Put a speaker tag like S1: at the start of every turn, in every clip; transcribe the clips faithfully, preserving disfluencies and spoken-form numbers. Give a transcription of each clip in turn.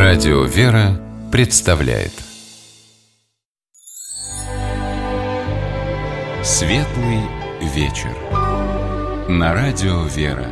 S1: Радио «Вера» представляет Светлый вечер на Радио «Вера».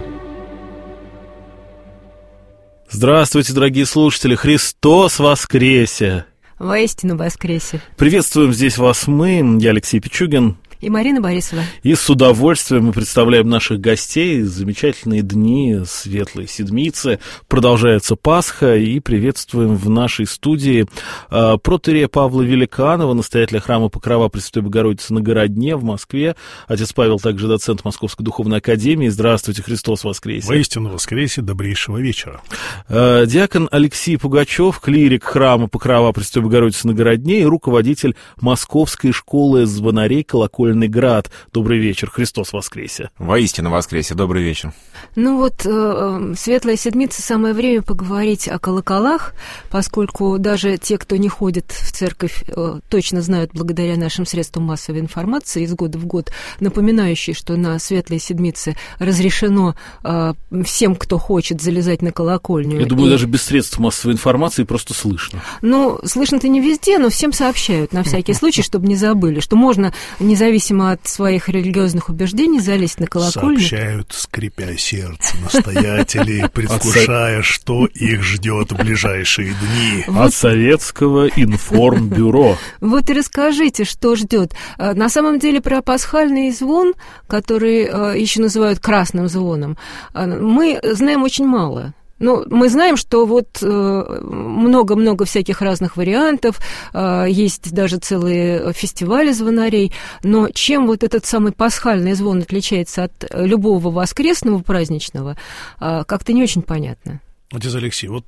S2: Здравствуйте, дорогие слушатели! Христос воскресе!
S3: Воистину воскресе!
S2: Приветствуем здесь вас мы, я Алексей Пичугин.
S3: И Марина Борисова.
S2: И с удовольствием мы представляем наших гостей. Замечательные дни Светлой Седмицы. Продолжается Пасха. И приветствуем в нашей студии э, протоиерея Павла Великанова, настоятеля храма Покрова Пресвятой Богородицы на Городне в Москве. Отец Павел также доцент Московской Духовной Академии. Здравствуйте, Христос воскресе!
S4: Воистину воскресе, добрейшего вечера.
S2: Э, диакон Алексей Пугачев, клирик храма Покрова Пресвятой Богородицы на Городне и руководитель Московской школы звонарей «Колокольный Град». Добрый вечер, Христос воскресе!
S5: Воистину воскресе, добрый вечер.
S3: Ну вот, э, Светлая Седмица, самое время поговорить о колоколах, поскольку даже те, кто не ходит в церковь, э, точно знают благодаря нашим средствам массовой информации из года в год, напоминающие, что на Светлой Седмице разрешено э, всем, кто хочет, залезать на колокольню.
S2: Я думаю,
S3: и...
S2: даже без средств массовой информации просто слышно.
S3: Ну, слышно-то не везде, но всем сообщают, на всякий случай, чтобы не забыли, что можно, независимо от своих религиозных убеждений, залезть на колокольню.
S4: Сообщают, скрипя сердце, настоятели, предвкушая, что их ждет в ближайшие дни.
S2: От Советского информбюро.
S3: Вот и расскажите, что ждет. На самом деле про пасхальный звон, который еще называют красным звоном, мы знаем очень мало. Ну, мы знаем, что вот много-много всяких разных вариантов, есть даже целые фестивали звонарей, но чем вот этот самый пасхальный звон отличается от любого воскресного праздничного, как-то не очень понятно.
S4: Отец Алексей, вот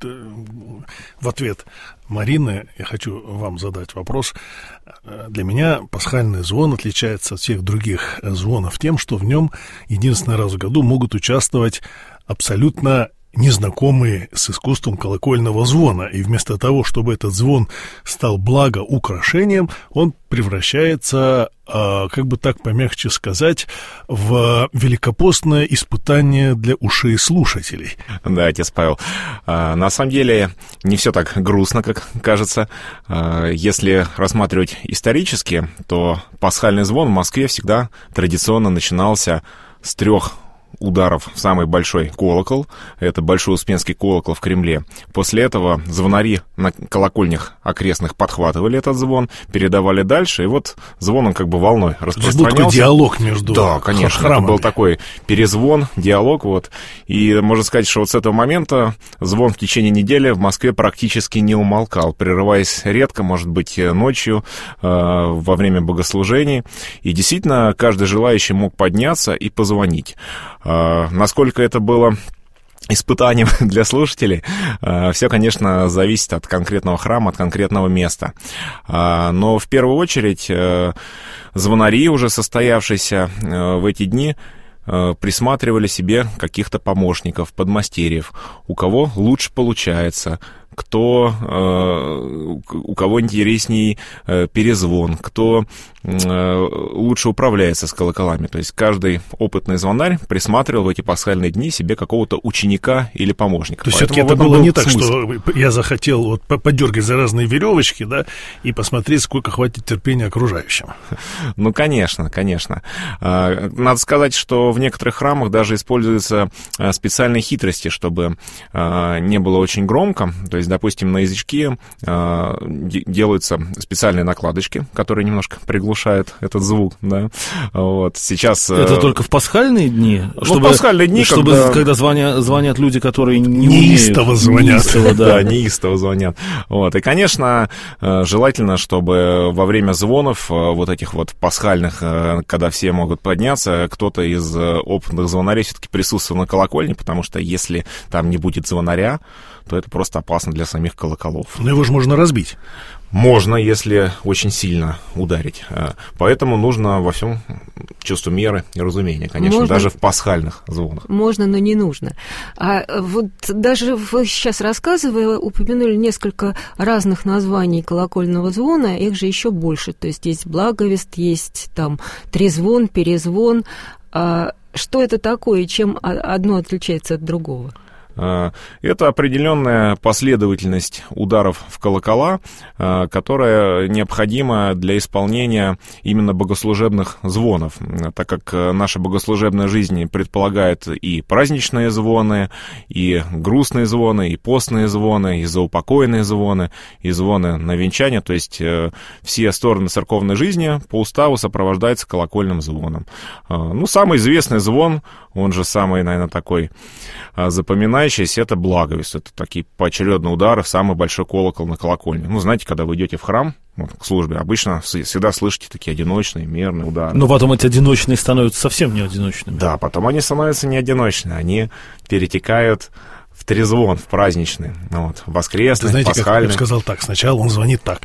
S4: в ответ Марины я хочу вам задать вопрос. Для меня пасхальный звон отличается от всех других звонов тем, что в нем единственный раз в году могут участвовать абсолютно незнакомые с искусством колокольного звона, и вместо того, чтобы этот звон стал благоукрашением, он превращается, э, как бы так помягче сказать, в великопостное испытание для ушей слушателей.
S5: Да, отец Павел. А, на самом деле не все так грустно, как кажется. А, если рассматривать исторически, то пасхальный звон в Москве всегда традиционно начинался с трех ударов в самый большой колокол. Это Большой Успенский колокол в Кремле. После этого звонари на колокольнях окрестных подхватывали этот звон, передавали дальше, и вот звон он как бы волной распространялся.
S4: Это был такой диалог между
S5: Да, конечно,
S4: храмами.
S5: Это был такой перезвон, диалог, вот. И можно сказать, что вот с этого момента звон в течение недели в Москве практически не умолкал, прерываясь редко, может быть, ночью, э, во время богослужений. И действительно, каждый желающий мог подняться и позвонить. Uh, насколько это было испытанием для слушателей, uh, все, конечно, зависит от конкретного храма, от конкретного места. Uh, но в первую очередь uh, звонари, уже состоявшиеся uh, в эти дни, uh, присматривали себе каких-то помощников, подмастерьев, у кого лучше получается, кто, э, у кого интересней э, перезвон, кто э, лучше управляется с колоколами. То есть каждый опытный звонарь присматривал в эти пасхальные дни себе какого-то ученика или помощника.
S4: То есть все-таки это было не так, смысл. Что я захотел вот подергать за разные веревочки, да, и посмотреть, сколько хватит терпения окружающим.
S5: Ну, конечно, конечно. Надо сказать, что в некоторых храмах даже используются специальные хитрости, чтобы не было очень громко. То есть, допустим, на язычке э, делаются специальные накладочки, которые немножко приглушают этот звук, да. Вот сейчас. Э,
S2: Это только в пасхальные дни,
S5: ну,
S2: чтобы,
S5: в пасхальные дни,
S2: чтобы
S5: когда,
S2: когда звонят, звонят люди, которые не
S4: неистово
S2: умеют,
S4: звонят,
S2: неистово, да,
S5: да, неистово звонят. Вот и, конечно, желательно, чтобы во время звонов вот этих вот пасхальных, когда все могут подняться, кто-то из опытных звонарей все-таки присутствовал на колокольне, потому что если там не будет звонаря, то это просто опасно для самих колоколов.
S4: Но его же можно разбить.
S5: Можно, если очень сильно ударить. Поэтому нужно во всем чувство меры и разумения, конечно, можно, даже в пасхальных звонах.
S3: Можно, но не нужно. А вот даже вы сейчас, рассказывая, упомянули несколько разных названий колокольного звона, их же еще больше. То есть есть благовест, есть там трезвон, перезвон. А что это такое и чем одно отличается от другого?
S5: Это определенная последовательность ударов в колокола, которая необходима для исполнения именно богослужебных звонов, так как наша богослужебная жизнь предполагает и праздничные звоны, и грустные звоны, и постные звоны, и заупокойные звоны, и звоны на венчание, то есть все стороны церковной жизни по уставу сопровождаются колокольным звоном. Ну, самый известный звон, он же самый, наверное, такой запоминающийся, это благовест. Это такие поочередные удары в самый большой колокол на колокольне. Ну, знаете, когда вы идете в храм, вот, к службе, обычно всегда слышите такие одиночные, мерные удары.
S2: Но потом эти одиночные становятся совсем не одиночными.
S5: Да, потом они становятся не одиночными, они перетекают в трезвон, в праздничный, вот, воскресный,
S4: знаете,
S5: пасхальный.
S4: Как я бы сказал так, сначала он звонит так,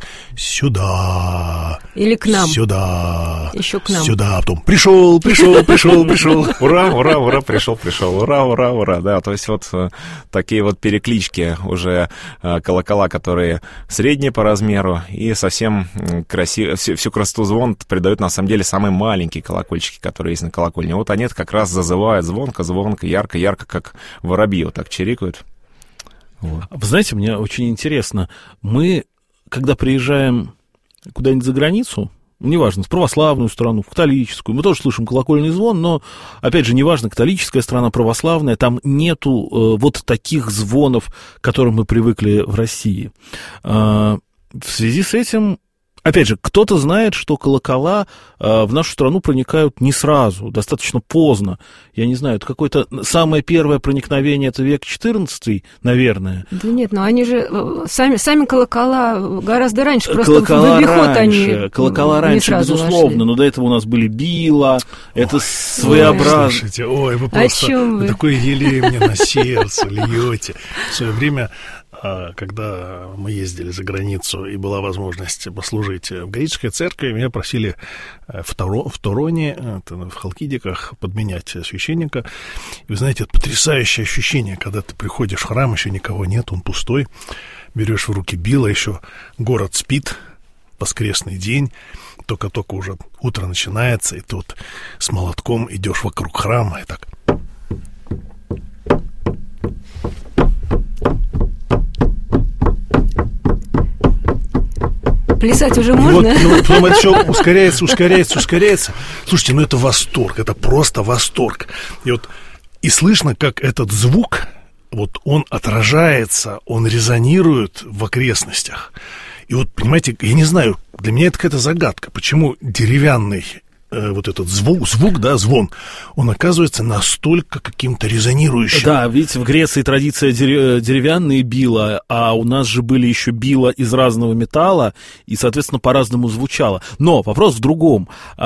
S4: сюда.
S3: Или к нам.
S4: Сюда.
S3: Еще к нам.
S4: Сюда, а потом пришел, пришел, пришел, пришел.
S5: Ура, ура, ура, пришел, пришел, ура, ура, ура, да, то есть вот такие вот переклички уже колокола, которые средние по размеру и совсем красиво, всю, всю красоту звон придают на самом деле самые маленькие колокольчики, которые есть на колокольне. Вот они как раз зазывают звонко, звонко, ярко, ярко, как воробьи, вот так чирикают.
S2: Вот. Вы знаете, мне очень интересно, мы, когда приезжаем куда-нибудь за границу, неважно, в православную страну, в католическую, мы тоже слышим колокольный звон, но, опять же, неважно, католическая страна, православная, там нету э, вот таких звонов, к которым мы привыкли в России. Э, в связи с этим, опять же, кто-то знает, что колокола э, в нашу страну проникают не сразу, достаточно поздно. Я не знаю, это какое-то самое первое проникновение, это век четырнадцатый, наверное.
S3: Да нет, но они же сами, сами колокола гораздо раньше, просто
S2: колокола
S3: в обиход
S2: раньше,
S3: они
S2: колокола
S3: не
S2: раньше,
S3: сразу
S2: безусловно,
S3: вошли.
S2: но до этого у нас были била, это
S4: Ой,
S2: своеобразно.
S4: Слушайте, ой, вы
S3: О
S4: просто
S3: чем вы?
S4: вы такой елей мне на сердце льете. В свое время, когда мы ездили за границу и была возможность послужить в греческой церкви, меня просили в, Торо, в Тороне, в Халкидиках, подменять священника. И вы знаете, это потрясающее ощущение, когда ты приходишь в храм, еще никого нет, он пустой, берешь в руки било, еще город спит, воскресный день, только-только уже утро начинается, и тут с молотком идешь вокруг храма, и так...
S3: Плясать уже
S4: И
S3: можно?
S4: Вот, ну, потом это все ускоряется, ускоряется, ускоряется. Слушайте, ну это восторг, это просто восторг. И вот и слышно, как этот звук, вот он отражается, он резонирует в окрестностях. И вот, понимаете, я не знаю, для меня это какая-то загадка, почему деревянный э, вот этот звук, звук, да, звон, он оказывается настолько каким-то резонирующим.
S2: Да, видите, в Греции традиция деревянные била, а у нас же были еще била из разного металла, и, соответственно, по-разному звучало. Но вопрос в другом.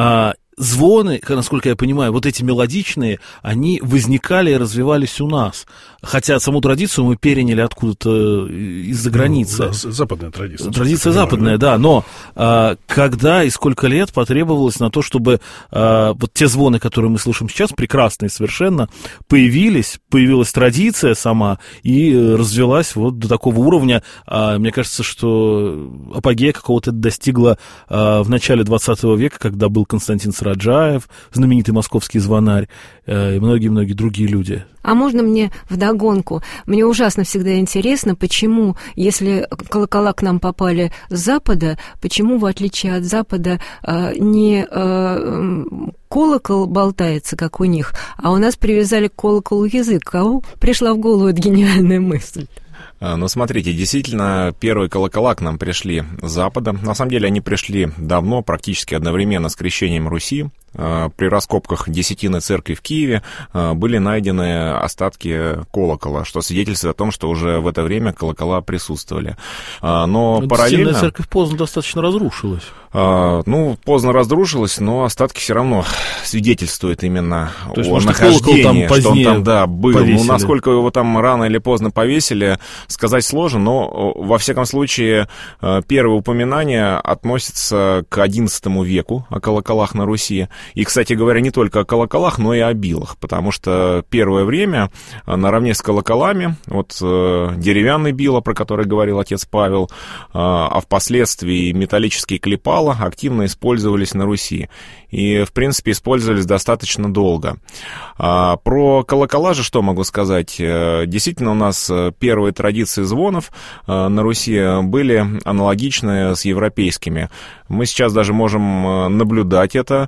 S2: Звоны, насколько я понимаю, вот эти мелодичные, они возникали и развивались у нас. Хотя саму традицию мы переняли откуда-то из-за границы.
S4: Ну, да, западная традиция.
S2: Традиция западная, да. Но а, когда и сколько лет потребовалось на то, чтобы а, вот те звоны, которые мы слышим сейчас, прекрасные совершенно, появились, появилась традиция сама и развелась вот до такого уровня. А, мне кажется, что апогея какого-то достигла а, в начале двадцатого века, когда был Константин Раджаев, знаменитый московский звонарь, э, и многие-многие другие люди.
S3: А можно мне вдогонку? Мне ужасно всегда интересно, почему, если колокола к нам попали с Запада, почему, в отличие от Запада, э, не э, колокол болтается, как у них, а у нас привязали к колоколу язык. Кому пришла в голову эта гениальная мысль?
S5: Ну, смотрите, действительно, первые колокола к нам пришли с Запада. На самом деле, они пришли давно, практически одновременно с крещением Руси. При раскопках Десятины церкви в Киеве были найдены остатки колокола, что свидетельствует о том, что уже в это время колокола присутствовали. Но
S2: Десятинная
S5: параллельно...
S2: церковь поздно достаточно разрушилась.
S5: Ну, поздно разрушилась, но остатки все равно свидетельствуют именно
S2: То есть,
S5: о
S2: может,
S5: нахождении,
S2: там
S5: что он там, да, был.
S2: повесили.
S5: Ну, насколько его там рано или поздно повесили, сказать сложно, но, во всяком случае, первое упоминание относится к одиннадцатому веку о колоколах на Руси. И, кстати говоря, не только о колоколах, но и о билах, потому что первое время наравне с колоколами, вот деревянный било, про который говорил отец Павел, а впоследствии металлические клепала активно использовались на Руси. И, в принципе, использовались достаточно долго. А про колокола же что могу сказать? Действительно, у нас первые традиции звонов на Руси были аналогичны с европейскими. Мы сейчас даже можем наблюдать это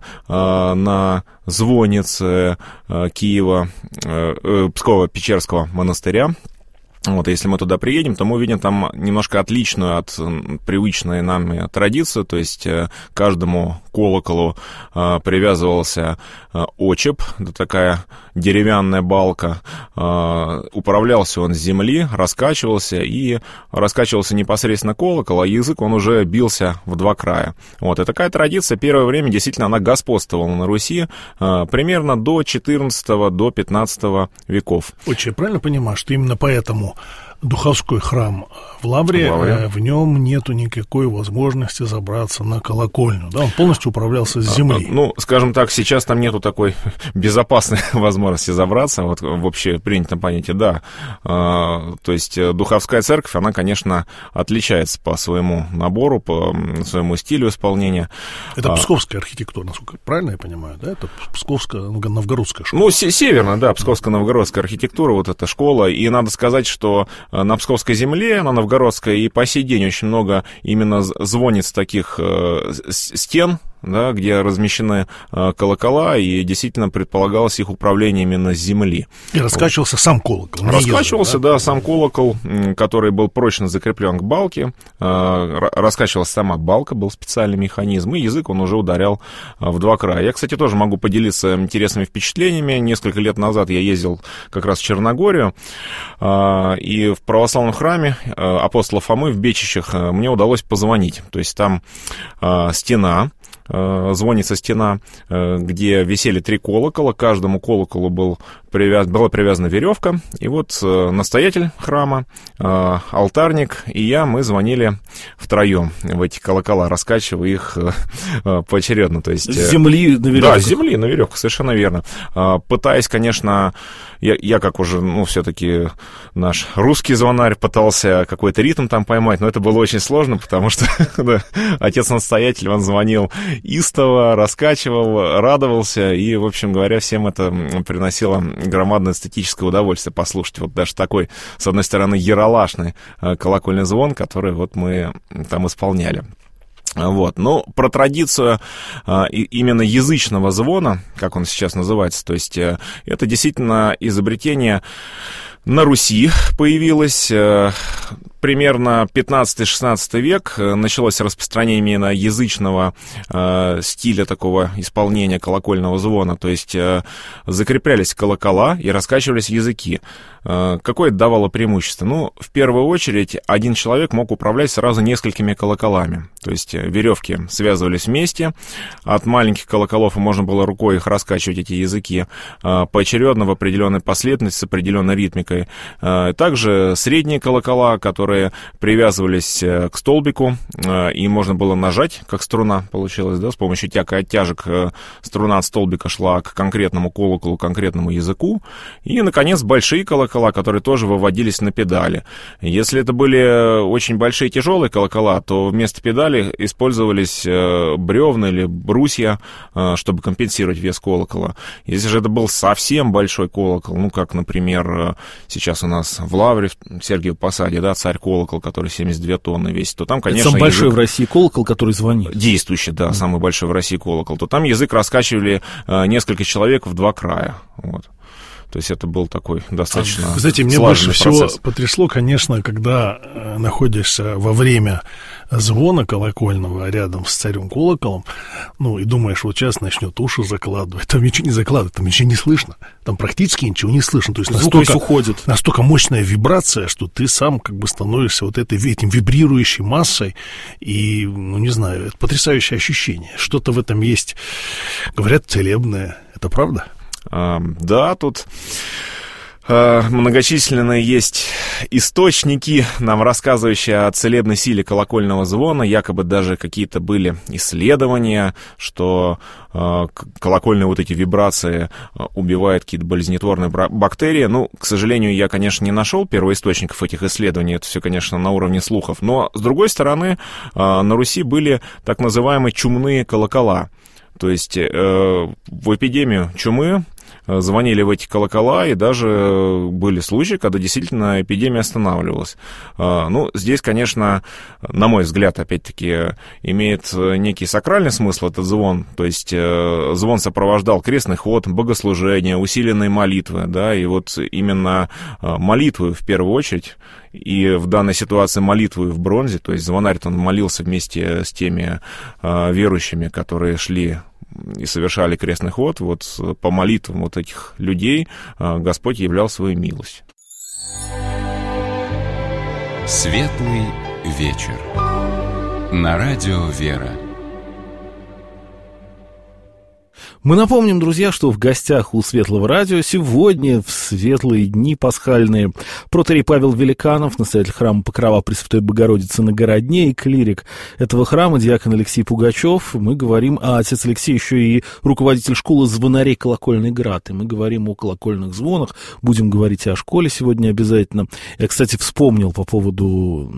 S5: на звоннице Киева, Псково-Печерского монастыря. Вот, если мы туда приедем, то мы увидим там немножко отличную от привычной нам традиции, то есть каждому колоколу э, привязывался э, очеп, это такая деревянная балка, э, управлялся он с земли, раскачивался, и раскачивался непосредственно колокол, а язык он уже бился в два края. Вот, и такая традиция первое время действительно она господствовала на Руси э, примерно до четырнадцатого, до пятнадцатого веков.
S4: Очень правильно понимаю, что именно поэтому духовской храм в Лавре,
S5: в, Лавре.
S4: Э, в нем нету никакой возможности забраться на колокольню, да, он полностью управлялся с земли.
S5: А, ну, скажем так, сейчас там нету такой безопасной возможности забраться, вот в общепринятом понятии, да. А, то есть духовская церковь, она, конечно, отличается по своему набору, по своему стилю исполнения.
S4: Это
S5: а,
S4: псковская архитектура, насколько правильно я понимаю, да? Это псковская, новгородская школа.
S5: Ну, северная, да, псковско-новгородская архитектура, вот эта школа, и надо сказать, что на Псковской земле, на Новгородской, и по сей день очень много именно звонниц таких э, стен, да, где размещены э, колокола, и действительно предполагалось их управление именно с земли.
S4: И раскачивался вот. Сам колокол.
S5: Раскачивался,
S4: ездил, да?
S5: да, сам колокол, который был прочно закреплен к балке, э, раскачивалась сама балка, был специальный механизм, и язык он уже ударял э, в два края. Я, кстати, тоже могу поделиться интересными впечатлениями. Несколько лет назад я ездил как раз в Черногорию, э, и в православном храме э, апостола Фомы в Бечищах э, мне удалось позвонить. То есть там э, стена, звонница стена, где висели три колокола, к каждому колоколу был привяз... была привязана веревка, и вот настоятель храма, алтарник и я, мы звонили втроем в эти колокола, раскачивая их поочередно. То есть...
S2: С земли на веревку?
S5: Да, с земли на веревку, совершенно верно. Пытаясь, конечно, я, я как уже, ну, все-таки наш русский звонарь пытался какой-то ритм там поймать, но это было очень сложно, потому что да, отец-настоятель, он звонил истово, раскачивал, радовался, и, в общем говоря, всем это приносило громадное эстетическое удовольствие послушать. Вот даже такой, с одной стороны, яролашный колокольный звон, который вот мы там исполняли. Вот. Ну, про традицию а, и, именно язычного звона, как он сейчас называется, то есть а, это действительно изобретение на Руси появилось. А, примерно пятнадцатый-шестнадцатый век началось распространение именно язычного э, стиля такого исполнения колокольного звона, то есть э, закреплялись колокола и раскачивались языки. Э, какое это давало преимущество? Ну, в первую очередь, один человек мог управлять сразу несколькими колоколами, то есть веревки связывались вместе, от маленьких колоколов можно было рукой их раскачивать, эти языки, э, поочередно в определенной последовательности с определенной ритмикой. Э, также средние колокола, которые привязывались к столбику, и можно было нажать, как струна получилась, да, с помощью тяг и оттяжек струна от столбика шла к конкретному колоколу, конкретному языку, и, наконец, большие колокола, которые тоже выводились на педали. Если это были очень большие тяжелые колокола, то вместо педали использовались бревна или брусья, чтобы компенсировать вес колокола. Если же это был совсем большой колокол, ну, как, например, сейчас у нас в Лавре, в Сергиевом Посаде, да, царь колокол, который семьдесят две тонны весит, то там, конечно...
S2: Это самый большой
S5: язык...
S2: в России колокол, который звонит.
S5: Действующий, да, mm. самый большой в России колокол. То там язык раскачивали э, несколько человек в два края, вот. То есть это был такой достаточно
S4: а, знаете, мне больше всего потрясло, конечно, когда э, находишься во время звона колокольного рядом с царем колоколом, ну, и думаешь, вот сейчас начнет уши закладывать. Там ничего не закладывает, там ничего не слышно. Там практически ничего не слышно. То есть настолько,
S2: уходит.
S4: настолько мощная вибрация, что ты сам как бы становишься вот этой, этим вибрирующей массой. И, ну, не знаю, это потрясающее ощущение. Что-то в этом есть, говорят, целебное. Это правда?
S5: Да, тут Многочисленные есть источники, нам рассказывающие о целебной силе колокольного звона. Якобы даже какие-то были исследования, что э, колокольные вот эти вибрации убивают какие-то болезнетворные бактерии. Ну, к сожалению, я, конечно, не нашел первоисточников этих исследований. Это все, конечно, на уровне слухов. Но, с другой стороны, э, на Руси были так называемые чумные колокола. То есть э, в эпидемию чумы звонили в эти колокола, и даже были случаи, когда действительно эпидемия останавливалась. Ну, здесь, конечно, на мой взгляд, опять-таки, имеет некий сакральный смысл этот звон, то есть звон сопровождал крестный ход, богослужение, усиленные молитвы, да, и вот именно молитвы в первую очередь, и в данной ситуации молитвы в бронзе, то есть звонарь, он молился вместе с теми верующими, которые шли и совершали крестный ход, вот по молитвам вот этих людей Господь являл свою милость.
S1: Светлый вечер. На радио «Вера».
S2: Мы напомним, друзья, что в гостях у Светлого радио сегодня, в светлые дни пасхальные, протоиерей Павел Великанов, настоятель храма Покрова Пресвятой Богородицы на Городне, и клирик этого храма, диакон Алексей Пугачев. Мы говорим, а отец Алексей еще и руководитель школы звонарей «Колокольный град», и мы говорим о колокольных звонах, будем говорить о школе сегодня обязательно. Я, кстати, вспомнил по поводу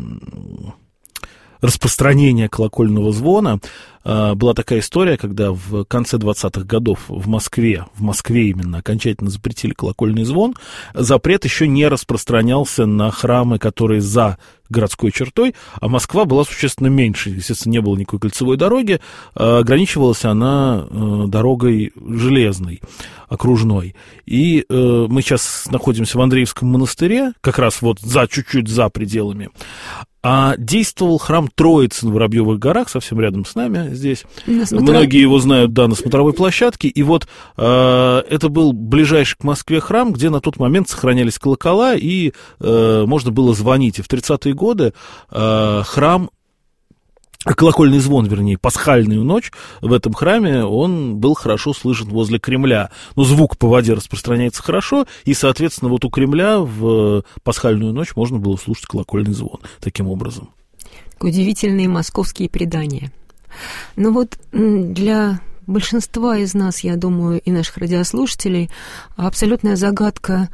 S2: распространения колокольного звона. Была такая история, когда в конце двадцатых годов в Москве, в Москве именно окончательно запретили колокольный звон. Запрет еще не распространялся на храмы, которые за городской чертой, а Москва была существенно меньше. Естественно, не было никакой кольцевой дороги, ограничивалась она дорогой железной, окружной. И мы сейчас находимся в Андреевском монастыре, как раз вот за, чуть-чуть за пределами. А действовал храм Троицы на Воробьевых горах, совсем рядом с нами здесь. Многие его знают, да, на смотровой площадке. И вот э, это был ближайший к Москве храм, где на тот момент сохранялись колокола, и э, можно было звонить. И в тридцатые годы э, храм, колокольный звон, вернее, пасхальную ночь в этом храме, он был хорошо слышен возле Кремля. Но звук по воде распространяется хорошо, и, соответственно, вот у Кремля в пасхальную ночь можно было слушать колокольный звон таким образом.
S3: Удивительные московские предания. Ну вот для большинства из нас, я думаю, и наших радиослушателей, абсолютная загадка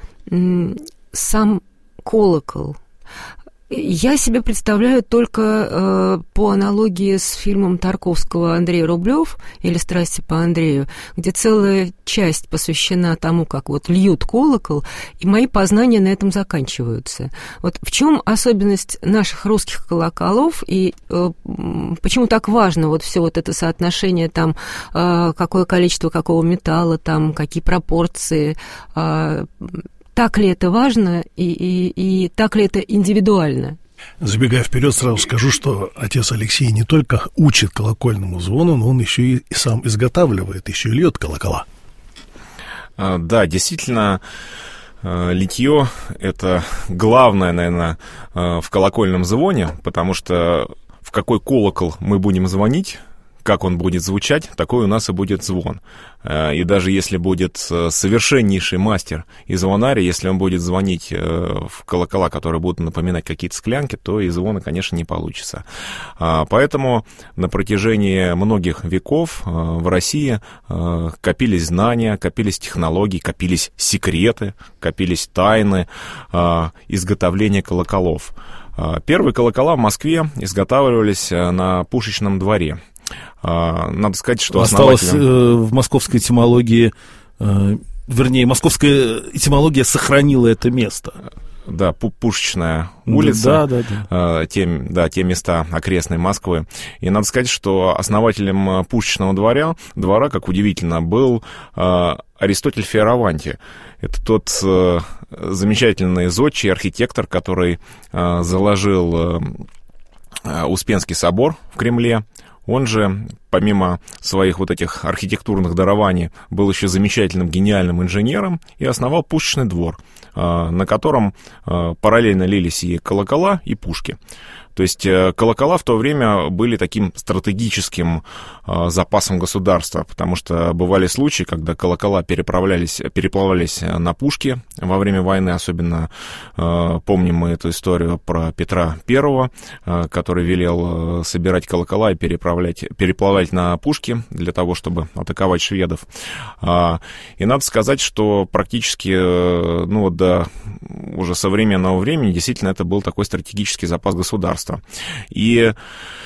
S3: сам колокол. Я себе представляю только э, по аналогии с фильмом Тарковского «Андрей Рублев» или «Страсти по Андрею», где целая часть посвящена тому, как вот льют колокол, и мои познания на этом заканчиваются. Вот в чем особенность наших русских колоколов, и э, почему так важно вот все вот это соотношение, там, э, какое количество какого металла, там, какие пропорции, э, так ли это важно и, и, и так ли это индивидуально?
S4: Забегая вперед, сразу скажу, что отец Алексей не только учит колокольному звону, но он еще и сам изготавливает, еще и льет колокола.
S5: Да, действительно, литье — это главное, наверное, в колокольном звоне, потому что в какой колокол мы будем звонить, как он будет звучать, такой у нас и будет звон. И даже если будет совершеннейший мастер и звонарь, если он будет звонить в колокола, которые будут напоминать какие-то склянки, то и звона, конечно, не получится. Поэтому на протяжении многих веков в России копились знания, копились технологии, копились секреты, копились тайны изготовления колоколов. Первые колокола в Москве изготавливались на Пушечном дворе. Надо сказать, что
S2: осталось
S5: основателем...
S2: в московской этимологии, вернее, московская этимология сохранила это место.
S5: Да, Пушечная улица,
S2: да, да, да.
S5: Те, да, те места окрестной Москвы. И надо сказать, что основателем Пушечного двора, двора, как удивительно, был Аристотель Фиораванти. Это тот замечательный зодчий архитектор, который заложил Успенский собор в Кремле. Он же помимо своих вот этих архитектурных дарований, был еще замечательным гениальным инженером и основал пушечный двор, на котором параллельно лились и колокола, и пушки. То есть колокола в то время были таким стратегическим э, запасом государства, потому что бывали случаи, когда колокола переправлялись, переплавлялись на пушки во время войны, особенно э, помним мы эту историю про Петра Первого, э, который велел э, собирать колокола и переправлять, переплавать на пушки для того, чтобы атаковать шведов. Э, и надо сказать, что практически э, ну, до уже современного времени действительно это был такой стратегический запас государства. И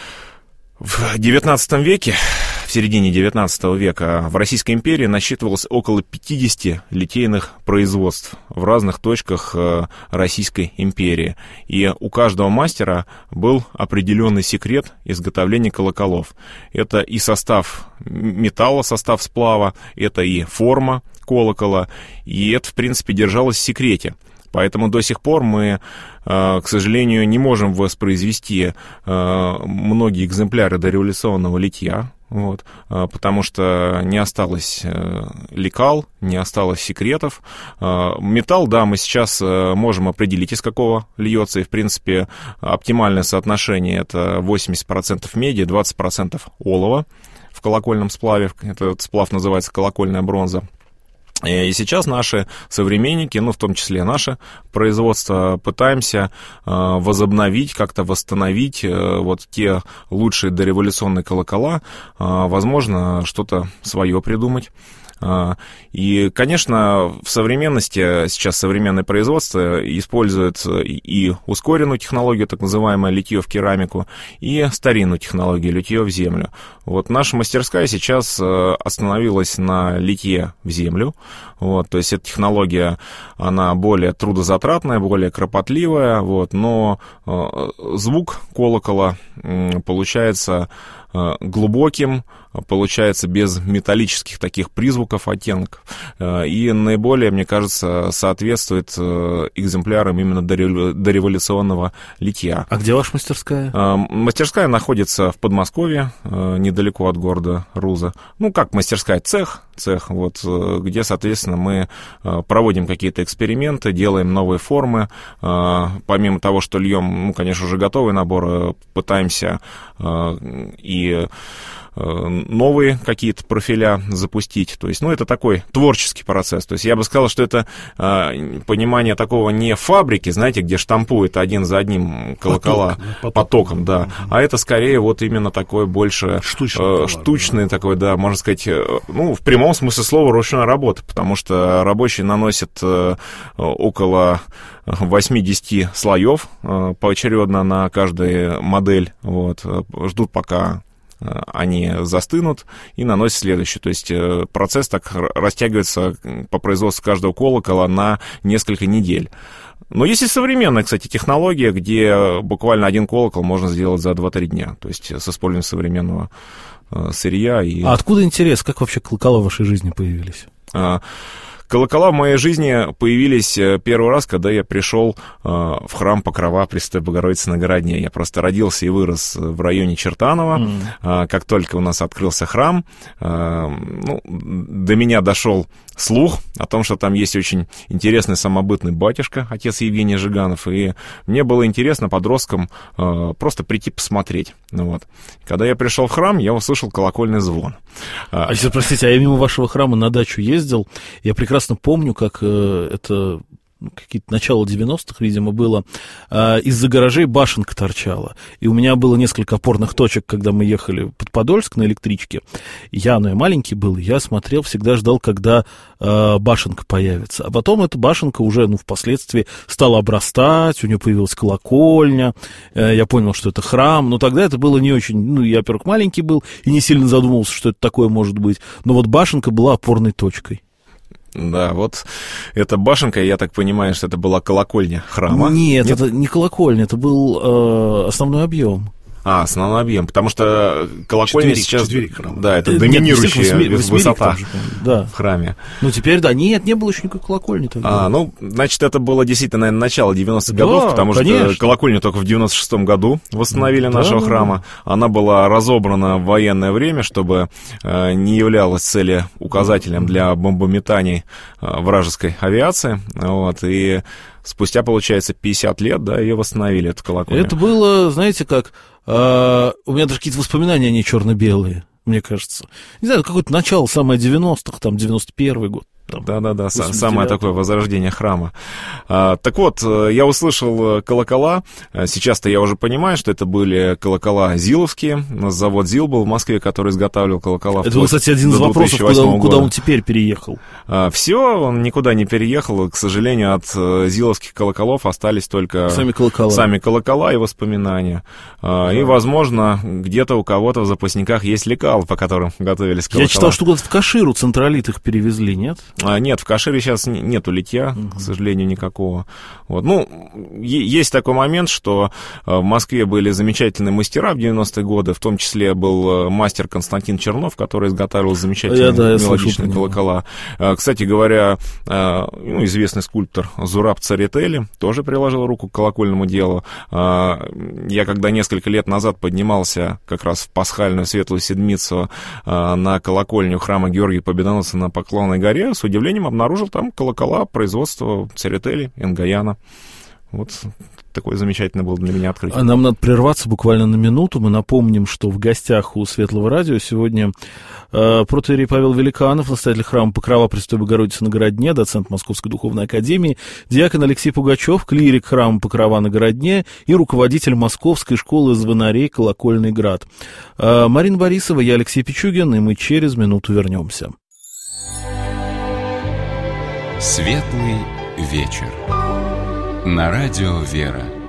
S5: в девятнадцатом веке, в середине девятнадцатого века в Российской империи насчитывалось около пятьдесят литейных производств в разных точках Российской империи. И у каждого мастера был определенный секрет изготовления колоколов. Это и состав металла, состав сплава, это и форма колокола, и это, в принципе, держалось в секрете. Поэтому до сих пор мы, к сожалению, не можем воспроизвести многие экземпляры дореволюционного литья, вот, потому что не осталось лекал, не осталось секретов. Металл, да, мы сейчас можем определить, из какого льется, и, в принципе, оптимальное соотношение — это восемьдесят процентов меди, двадцать процентов олова в колокольном сплаве. Этот сплав называется колокольная бронза. И сейчас наши современники, ну, в том числе наше производство, пытаемся э, возобновить, как-то восстановить э, вот те лучшие дореволюционные колокола, э, возможно, что-то свое придумать. И, конечно, в современности сейчас современное производство использует и ускоренную технологию, так называемое литье в керамику, и старинную технологию литье в землю. Вот наша мастерская сейчас остановилась на литье в землю. Вот, то есть эта технология, она более трудозатратная, более кропотливая, вот, но звук колокола получается глубоким, получается без металлических таких призвуков, оттенков, и наиболее, мне кажется, соответствует экземплярам именно дореволюционного литья.
S2: А где ваша мастерская?
S5: Мастерская находится в Подмосковье, недалеко от города Руза. Ну, как мастерская, цех, цех, вот, где, соответственно, мы проводим какие-то эксперименты, делаем новые формы. Помимо того, что льем, ну, конечно, уже готовый набор, пытаемся и новые какие-то профиля запустить. То есть, ну, это такой творческий процесс. То есть я бы сказал, что это э, понимание такого не фабрики, знаете, где штампуют один за одним колокола потоком, потоком да, mm-hmm. а это скорее вот именно такой больше штучный, э, штучный да. такой, да, можно сказать, э, ну, в прямом смысле слова ручная работа, потому что рабочие наносят э, около восемьдесят слоев э, поочередно на каждую модель, вот, ждут, пока они застынут, и наносят следующий. То есть процесс так растягивается по производству каждого колокола на несколько недель. Но есть и современная, кстати, технология, где буквально один колокол можно сделать за два-три дня. То есть с использованием современного сырья. И...
S2: А откуда интерес? Как вообще колокола в вашей жизни появились?
S5: Колокола в моей жизни появились первый раз, когда я пришел э, в храм Покрова Пресвятой Богородицы на Городне. Я просто родился и вырос в районе Чертанова. Mm. Э, как только у нас открылся храм, э, ну, до меня дошел слух о том, что там есть очень интересный самобытный батюшка, отец Евгений Жиганов, и мне было интересно подросткам э, просто прийти посмотреть. Ну, вот. Когда я пришел в храм, я услышал колокольный звон.
S2: А, а если, простите, а я мимо вашего храма на дачу ездил, я прекрасно помню, как э, это... какие-то начало девяностых, видимо, было, а, из-за гаражей башенка торчала. И у меня было несколько опорных точек, когда мы ехали под Подольск на электричке. Я, ну, я маленький был, я смотрел, всегда ждал, когда а, башенка появится. А потом эта башенка уже, ну, впоследствии стала обрастать, у нее появилась колокольня, а, я понял, что это храм, но тогда это было не очень, ну, я, во-первых, маленький был и не сильно задумывался, что это такое может быть, но вот башенка была опорной точкой.
S5: Да, вот эта башенка, я так понимаю, что это была колокольня храма.
S2: Нет, Нет? это не колокольня, это был э, основной объем.
S5: А, основной объем, потому что колокольня
S4: четверик,
S5: сейчас...
S4: Четверик храма.
S5: Да, это
S2: Нет,
S5: доминирующая
S2: восьми- восьмерик
S5: высота
S2: там же, да.
S5: в храме.
S2: Ну, теперь, да, нет, не было еще никакой колокольни тогда.
S5: А, ну, значит, это было действительно, наверное, начало девяностых
S2: Да,
S5: годов, потому
S2: конечно.
S5: что колокольню только в девяносто шестом году восстановили
S2: Да,
S5: нашего
S2: да,
S5: храма. Она была разобрана в военное время, чтобы э, не являлась целеуказателем для бомбометаний э, вражеской авиации. Вот, и спустя, получается, пятьдесят лет, да, ее восстановили, эту колокольню.
S2: Это было, знаете, как... э, у меня даже какие-то воспоминания, они черно-белые, мне кажется. Не знаю, какое-то начало, самое девяностых, там, девяносто первый год.
S5: Да-да-да, самое такое возрождение храма. А, так вот, я услышал колокола. Сейчас-то я уже понимаю, что это были колокола зиловские. У нас завод ЗИЛ был в Москве, который изготавливал колокола.
S2: Это был, кстати, один из вопросов, куда он, куда он теперь переехал.
S5: А, все, он никуда не переехал. К сожалению, от зиловских колоколов остались только
S2: сами колокола,
S5: сами колокола и воспоминания. А, и, возможно, где-то у кого-то в запасниках есть лекала, по которым готовились колокола.
S2: Я читал, что куда-то в Каширу централит их перевезли, нет?
S5: А, нет, в Кашире сейчас нету литья, uh-huh. к сожалению, никакого. Вот. Ну, есть такой момент, что в Москве были замечательные мастера в девяностые годы, в том числе был мастер Константин Чернов, который изготавливал замечательные да, мелодичные колокола. Кстати говоря, ну, известный скульптор Зураб Царетели тоже приложил руку к колокольному делу. Я когда несколько лет назад поднимался как раз в пасхальную Светлую Седмицу на колокольню храма Георгия Победоносца на Поклонной горе, с удивлением обнаружил там колокола производства Царетели, Энгаяна. Вот такое замечательное было для меня открытие.
S2: А нам надо прерваться буквально на минуту. Мы напомним, что в гостях у Светлого радио сегодня э, протоиерей Павел Великанов, настоятель храма Покрова Пресвятой Богородицы на Городне, доцент Московской Духовной Академии, диакон Алексей Пугачев, клирик храма Покрова на Городне и руководитель Московской школы звонарей «Колокольный град». Э, Марина Борисова, я Алексей Пичугин, и мы через минуту вернемся.
S1: Светлый вечер. На радио «Вера».